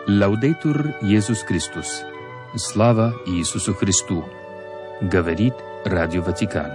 Лаудейтур Иисус Христос. Слава Иисусу Христу. Говорит Радио Ватикан.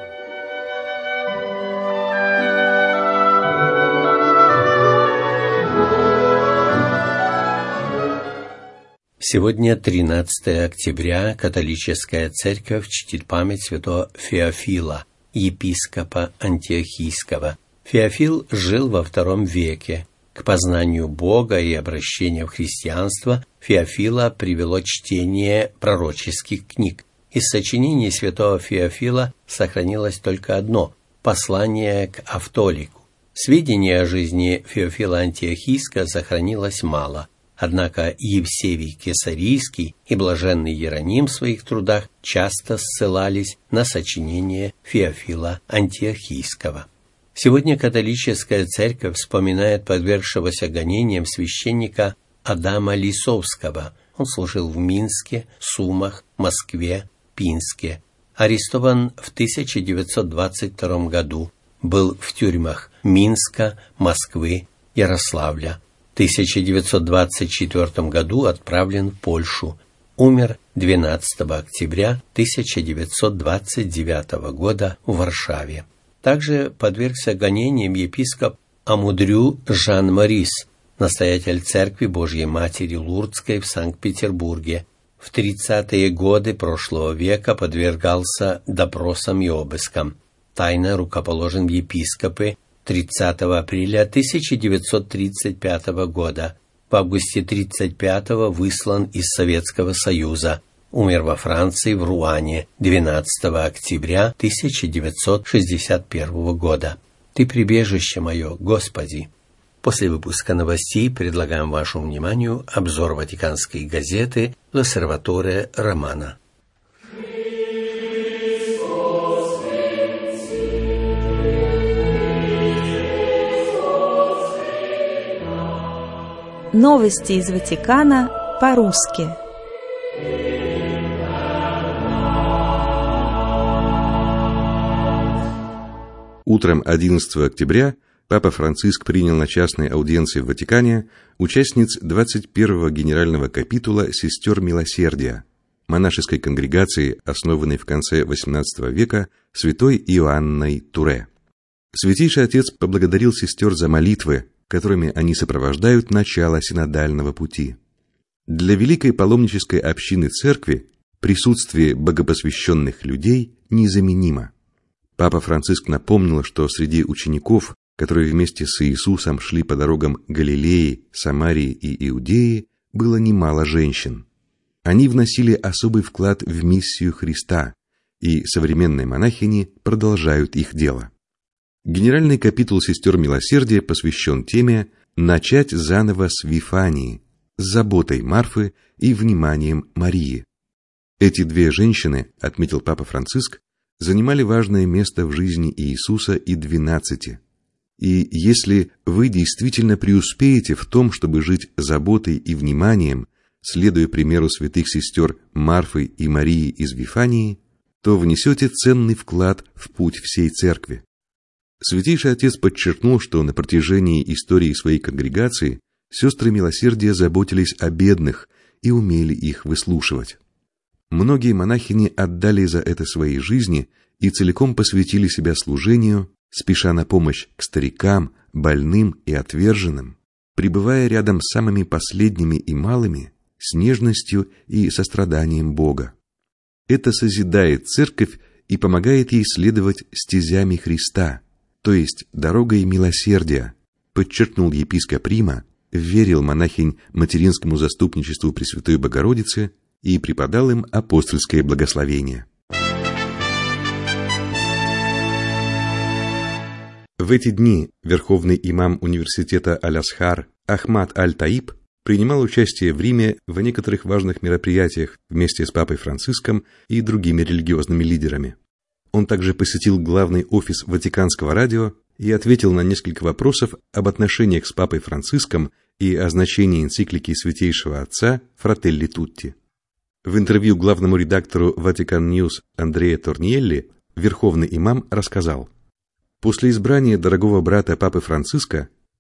Сегодня 13 октября. Католическая церковь чтит память святого Феофила, епископа Антиохийского. Феофил жил во II веке. К познанию Бога и обращению в христианство Феофила привело чтение пророческих книг. Из сочинений святого Феофила сохранилось только одно – послание к Автолику. Сведений о жизни Феофила Антиохийского сохранилось мало. Однако Евсевий Кесарийский и блаженный Иероним в своих трудах часто ссылались на сочинение Феофила Антиохийского. Сегодня католическая церковь вспоминает подвергшегося гонениям священника Адама Лисовского. Он служил в Минске, Сумах, Москве, Пинске. Арестован в 1922 году. Был в тюрьмах Минска, Москвы, Ярославля. В 1924 году отправлен в Польшу. Умер 12 октября 1929 года в Варшаве. Также подвергся гонениям епископ Амудрю Жан-Морис, настоятель Церкви Божьей Матери Лурдской в Санкт-Петербурге. В 30-е годы прошлого века подвергался допросам и обыскам. Тайно рукоположен в епископы 30 апреля 1935 года. В августе 1935 выслан из Советского Союза. Умер во Франции, в Руане, 12 октября 1961 года. Ты прибежище мое, Господи. После выпуска новостей предлагаем вашему вниманию обзор ватиканской газеты «L'Osservatore Romano». Новости из Ватикана по-русски. Утром 11 октября Папа Франциск принял на частной аудиенции в Ватикане участниц 21-го генерального капитула «Сестер Милосердия», монашеской конгрегации, основанной в конце XVIII века святой Иоанной Туре. Святейший Отец поблагодарил сестер за молитвы, которыми они сопровождают начало синодального пути. Для великой паломнической общины Церкви присутствие богопосвященных людей незаменимо. Папа Франциск напомнил, что среди учеников, которые вместе с Иисусом шли по дорогам Галилеи, Самарии и Иудеи, было немало женщин. Они вносили особый вклад в миссию Христа, и современные монахини продолжают их дело. Генеральный капитул «Сестер Милосердия» посвящен теме «Начать заново с Вифании», с заботой Марфы и вниманием Марии. Эти две женщины, отметил Папа Франциск, занимали важное место в жизни Иисуса и 12. И если вы действительно преуспеете в том, чтобы жить заботой и вниманием, следуя примеру святых сестер Марфы и Марии из Вифании, то внесете ценный вклад в путь всей Церкви. Святейший Отец подчеркнул, что на протяжении истории своей конгрегации сестры Милосердия заботились о бедных и умели их выслушивать. Многие монахини отдали за это свои жизни и целиком посвятили себя служению, спеша на помощь к старикам, больным и отверженным, пребывая рядом с самыми последними и малыми, с нежностью и состраданием Бога. Это созидает Церковь и помогает ей следовать стезями Христа, то есть дорогой милосердия, подчеркнул епископ Рима, верил монахинь материнскому заступничеству Пресвятой Богородицы и преподал им апостольское благословение. В эти дни верховный имам университета Аль-Азхар Ахмад Аль-Таиб принимал участие в Риме в некоторых важных мероприятиях вместе с Папой Франциском и другими религиозными лидерами. Он также посетил главный офис Ватиканского радио и ответил на несколько вопросов об отношениях с Папой Франциском и о значении энциклики Святейшего Отца «Фрателли Тутти». В интервью главному редактору Vatican News Андреа Торниелли верховный имам рассказал: «После избрания дорогого брата Папы Франциска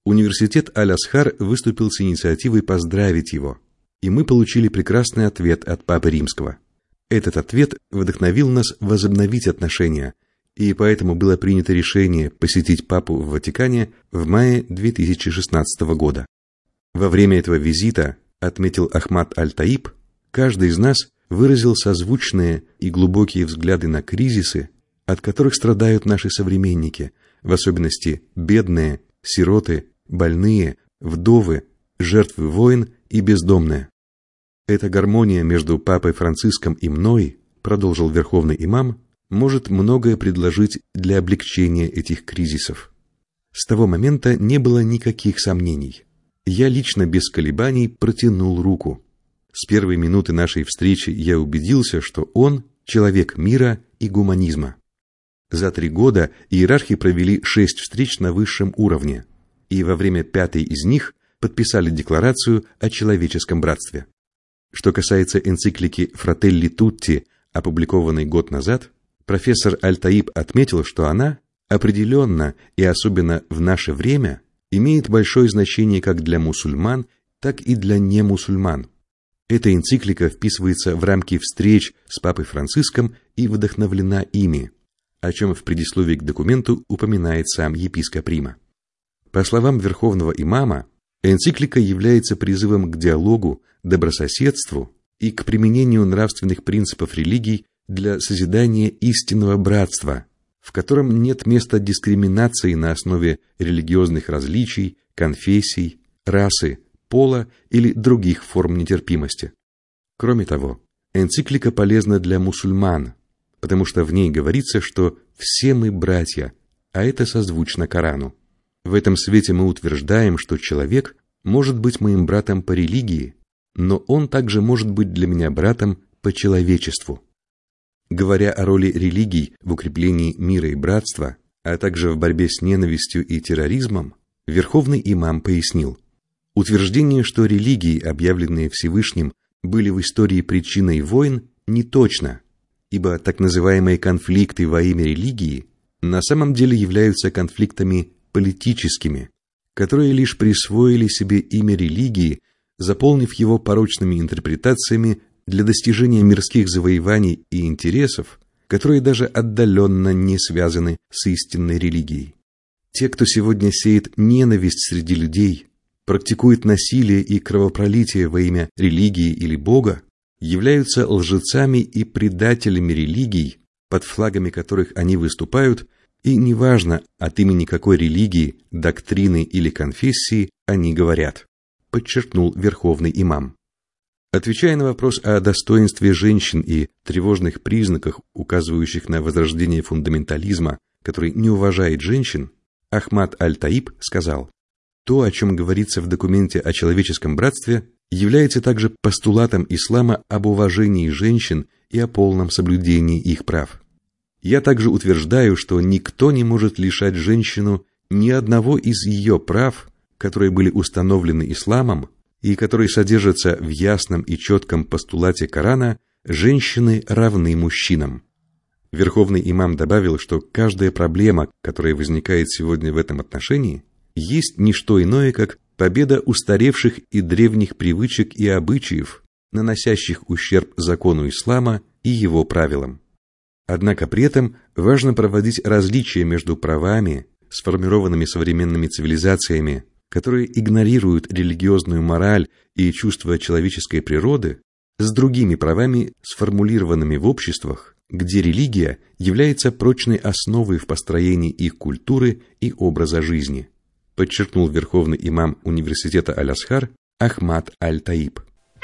Университет Аль-Азхар выступил с инициативой поздравить его, и мы получили прекрасный ответ от Папы Римского. Этот ответ вдохновил нас возобновить отношения, и поэтому было принято решение посетить Папу в Ватикане в мае 2016 года. Во время этого визита, отметил Ахмад Аль-Таиб, каждый из нас выразил созвучные и глубокие взгляды на кризисы, от которых страдают наши современники, в особенности бедные, сироты, больные, вдовы, жертвы войн и бездомные. Эта гармония между Папой Франциском и мной, продолжил Верховный имам, может многое предложить для облегчения этих кризисов. С того момента не было никаких сомнений. Я лично без колебаний протянул руку. С первой минуты нашей встречи я убедился, что он человек мира и гуманизма. За 3 года иерархи провели 6 встреч на высшем уровне, и во время 5-й из них подписали декларацию о человеческом братстве. Что касается энциклики «Fratelli Tutti», опубликованной год назад, профессор Аль-Таиб отметил, что она определенно и особенно в наше время имеет большое значение как для мусульман, так и для немусульман. Эта энциклика вписывается в рамки встреч с Папой Франциском и вдохновлена ими, о чем в предисловии к документу упоминает сам епископ Рима. По словам Верховного имама, энциклика является призывом к диалогу, добрососедству и к применению нравственных принципов религий для созидания истинного братства, в котором нет места дискриминации на основе религиозных различий, конфессий, расы, пола или других форм нетерпимости. Кроме того, энциклика полезна для мусульман, потому что в ней говорится, что все мы братья, а это созвучно Корану. В этом свете мы утверждаем, что человек может быть моим братом по религии, но он также может быть для меня братом по человечеству. Говоря о роли религий в укреплении мира и братства, а также в борьбе с ненавистью и терроризмом, Верховный имам пояснил: утверждение, что религии, объявленные Всевышним, были в истории причиной войн, не точно, ибо так называемые конфликты во имя религии на самом деле являются конфликтами политическими, которые лишь присвоили себе имя религии, заполнив его порочными интерпретациями для достижения мирских завоеваний и интересов, которые даже отдаленно не связаны с истинной религией. Те, кто сегодня сеет ненависть среди людей, практикует насилие и кровопролитие во имя религии или Бога, являются лжецами и предателями религий, под флагами которых они выступают, и неважно, от имени какой религии, доктрины или конфессии они говорят, подчеркнул Верховный имам. Отвечая на вопрос о достоинстве женщин и тревожных признаках, указывающих на возрождение фундаментализма, который не уважает женщин, Ахмад Аль-Таиб сказал: то, о чем говорится в документе о человеческом братстве, является также постулатом ислама об уважении женщин и о полном соблюдении их прав. Я также утверждаю, что никто не может лишать женщину ни одного из ее прав, которые были установлены исламом и которые содержатся в ясном и четком постулате Корана: женщины равны мужчинам. Верховный имам добавил, что каждая проблема, которая возникает сегодня в этом отношении, есть не что иное, как победа устаревших и древних привычек и обычаев, наносящих ущерб закону ислама и его правилам. Однако при этом важно проводить различия между правами, сформированными современными цивилизациями, которые игнорируют религиозную мораль и чувства человеческой природы, с другими правами, сформулированными в обществах, где религия является прочной основой в построении их культуры и образа жизни, подчеркнул Верховный имам университета Аль-Азхар Ахмад Аль-Таиб.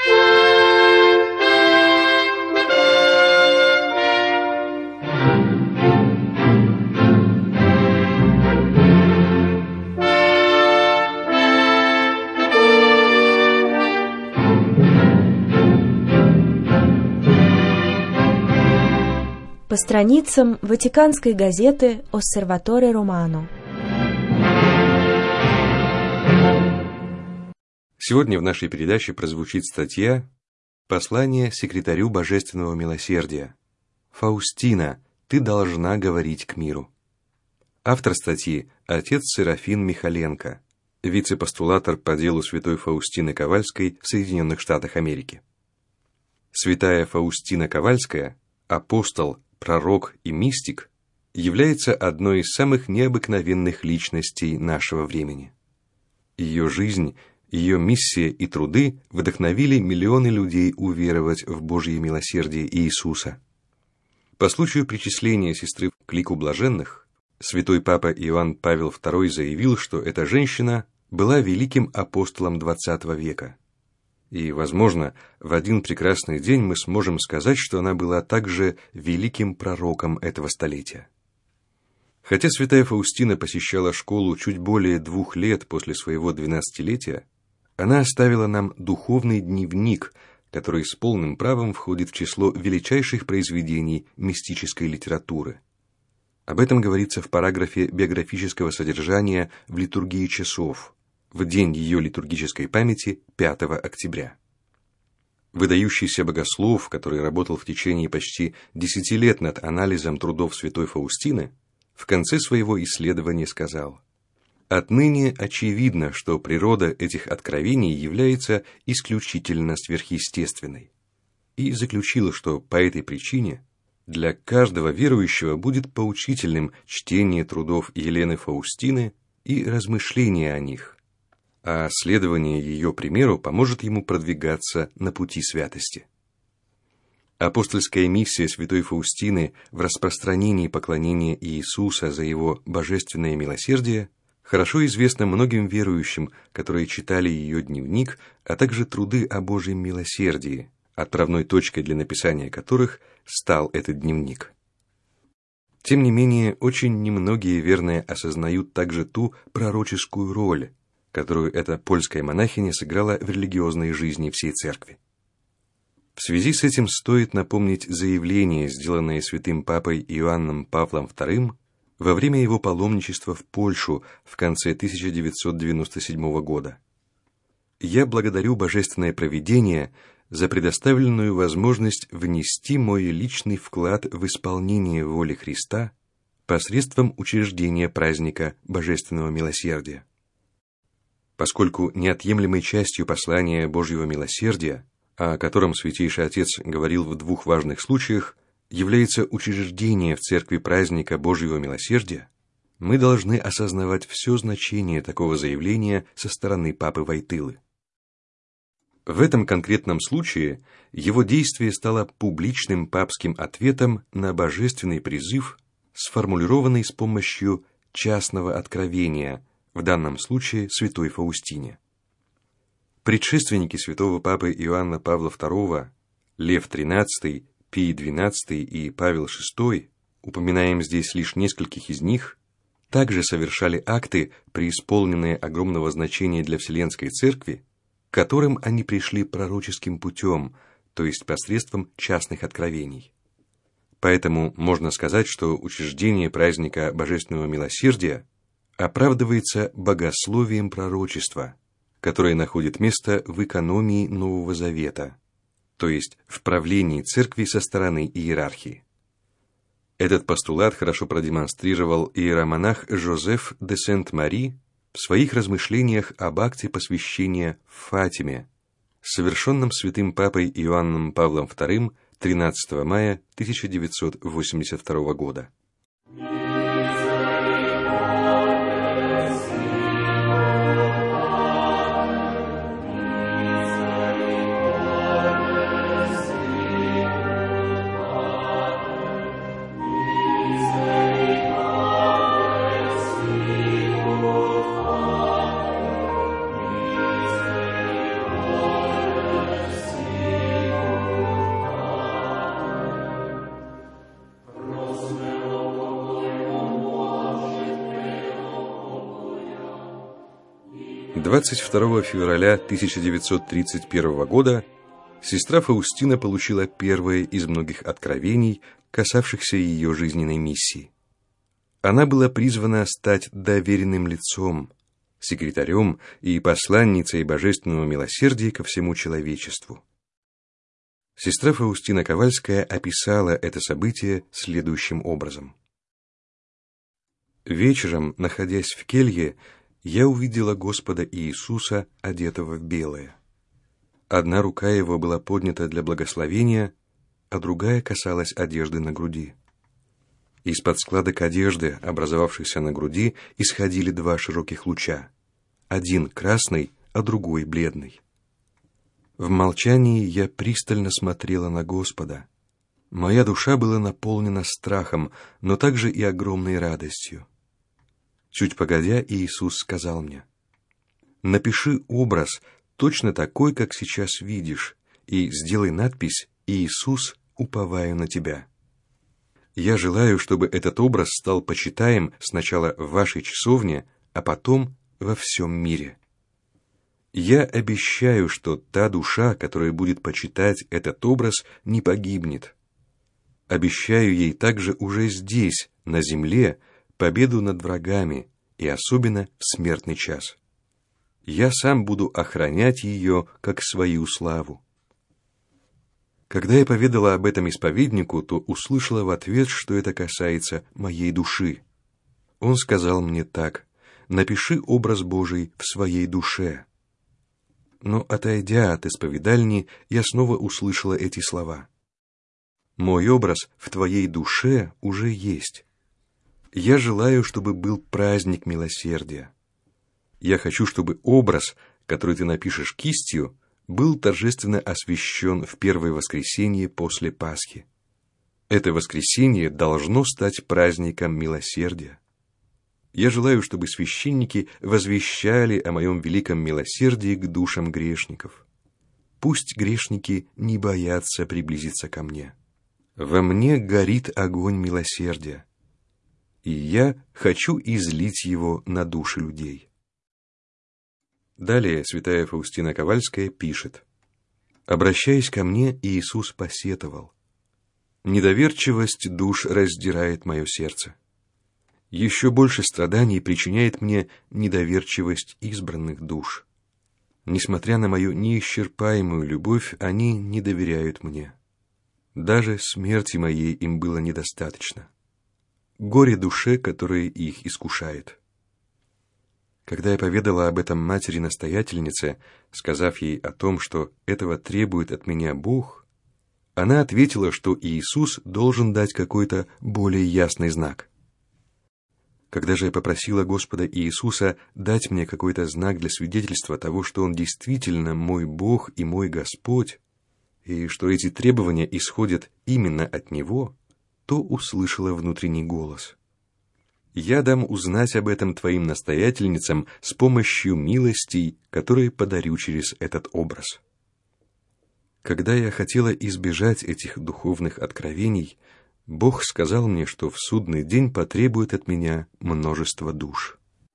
По страницам ватиканской газеты «Осерваторе Романо». Сегодня в нашей передаче прозвучит статья «Послание секретарю Божественного Милосердия. Фаустина, ты должна говорить к миру». Автор статьи – отец Серафин Михаленко. вице-постулатор по делу святой Фаустины Ковальской в Соединенных Штатах Америки. Святая Фаустина Ковальская, апостол, пророк и мистик, является одной из самых необыкновенных личностей нашего времени. Ее жизнь, ее миссия и труды вдохновили миллионы людей уверовать в Божье милосердие Иисуса. По случаю причисления сестры к лику блаженных, святой папа Иоанн Павел II заявил, что эта женщина была великим апостолом XX века. И, возможно, в один прекрасный день мы сможем сказать, что она была также великим пророком этого столетия. Хотя святая Фаустина посещала школу чуть более 2 лет после своего 12-летия, она оставила нам духовный дневник, который с полным правом входит в число величайших произведений мистической литературы. Об этом говорится в параграфе биографического содержания в «Литургии часов», в день ее литургической памяти 5 октября. Выдающийся богослов, который работал в течение почти 10 лет над анализом трудов святой Фаустины, в конце своего исследования сказал: «Отныне очевидно, что природа этих откровений является исключительно сверхъестественной», и заключил, что по этой причине для каждого верующего будет поучительным чтение трудов Елены Фаустины и размышления о них, а следование ее примеру поможет ему продвигаться на пути святости. Апостольская миссия святой Фаустины в распространении поклонения Иисуса за его божественное милосердие хорошо известна многим верующим, которые читали ее дневник, а также труды о Божьем милосердии, отправной точкой для написания которых стал этот дневник. Тем не менее, очень немногие верные осознают также ту пророческую роль, которую эта польская монахиня сыграла в религиозной жизни всей церкви. В связи с этим стоит напомнить заявление, сделанное святым папой Иоанном Павлом II во время его паломничества в Польшу в конце 1997 года. «Я благодарю Божественное провидение за предоставленную возможность внести мой личный вклад в исполнение воли Христа посредством учреждения праздника Божественного милосердия. Поскольку неотъемлемой частью послания Божьего милосердия, о котором Святейший Отец говорил в 2 важных случаях, является учреждение в церкви праздника Божьего милосердия, мы должны осознавать все значение такого заявления со стороны папы Войтылы. В этом конкретном случае его действие стало публичным папским ответом на божественный призыв, сформулированный с помощью частного откровения, в данном случае святой Фаустине. Предшественники святого папы Иоанна Павла II, Лев XIII, Пий XII и Павел VI, упоминаем здесь лишь нескольких из них, также совершали акты, преисполненные огромного значения для Вселенской Церкви, к которым они пришли пророческим путем, то есть посредством частных откровений. Поэтому можно сказать, что учреждение праздника Божественного милосердия оправдывается богословием пророчества, которое находит место в экономии Нового Завета, то есть в правлении церкви со стороны иерархии. Этот постулат хорошо продемонстрировал иеромонах Жозеф де Сент-Мари в своих размышлениях об акте посвящения в Фатиме, совершенном святым папой Иоанном Павлом II 13 мая 1982 года. — 22 февраля 1931 года сестра Фаустина получила первое из многих откровений, касавшихся ее жизненной миссии. Она была призвана стать доверенным лицом, секретарем и посланницей Божественного милосердия ко всему человечеству. Сестра Фаустина Ковальская описала это событие следующим образом. «Вечером, находясь в келье, я увидела Господа Иисуса, одетого в белое. Одна рука его была поднята для благословения, а другая касалась одежды на груди. Из-под складок одежды, образовавшейся на груди, исходили два широких луча. Один красный, а другой бледный. В молчании я пристально смотрела на Господа. Моя душа была наполнена страхом, но также и огромной радостью. Чуть погодя, Иисус сказал мне: «Напиши образ, точно такой, как сейчас видишь, и сделай надпись: Иисус, уповаю на тебя». Я желаю, чтобы этот образ стал почитаем сначала в вашей часовне, а потом во всем мире. Я обещаю, что та душа, которая будет почитать этот образ, не погибнет. Обещаю ей также уже здесь, на земле, победу над врагами, и особенно в смертный час. Я сам буду охранять ее, как свою славу. Когда я поведала об этом исповеднику, то услышала в ответ, что это касается моей души. Он сказал мне так: «Напиши образ Божий в своей душе». Но, отойдя от исповедальни, я снова услышала эти слова: «Мой образ в твоей душе уже есть. Я желаю, чтобы был праздник милосердия. Я хочу, чтобы образ, который ты напишешь кистью, был торжественно освящен в первое воскресенье после Пасхи. Это воскресенье должно стать праздником милосердия. Я желаю, чтобы священники возвещали о моем великом милосердии к душам грешников. Пусть грешники не боятся приблизиться ко мне. Во мне горит огонь милосердия, и я хочу излить его на души людей». Далее святая Фаустина Ковальская пишет: «Обращаясь ко мне, Иисус посетовал: недоверчивость душ раздирает мое сердце. Еще больше страданий причиняет мне недоверчивость избранных душ. Несмотря на мою неисчерпаемую любовь, они не доверяют мне. Даже смерти моей им было недостаточно. Горе душе, которая их искушает». Когда я поведала об этом матери-настоятельнице, сказав ей о том, что этого требует от меня Бог, она ответила, что Иисус должен дать какой-то более ясный знак. Когда же я попросила Господа Иисуса дать мне какой-то знак для свидетельства того, что Он действительно мой Бог и мой Господь, и что эти требования исходят именно от Него, то услышала внутренний голос: «Я дам узнать об этом твоим настоятельницам с помощью милостей, которые подарю через этот образ». Когда я хотела избежать этих духовных откровений, Бог сказал мне, что в судный день потребует от меня множество душ.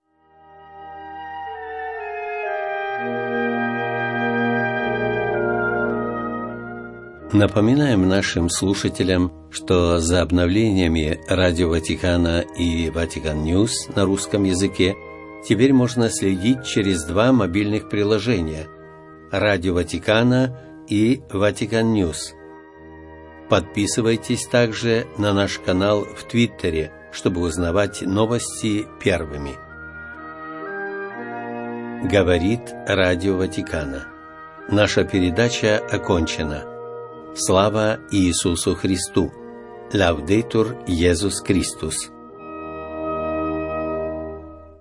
Напоминаем нашим слушателям, что за обновлениями Радио Ватикана и Ватикан Ньюс на русском языке теперь можно следить через два мобильных приложения – Радио Ватикана и Ватикан Ньюс. Подписывайтесь также на наш канал в Твиттере, чтобы узнавать новости первыми. Говорит Радио Ватикана. Наша передача окончена. Слава Иисусу Христу! Лаудетур Иисус Христос!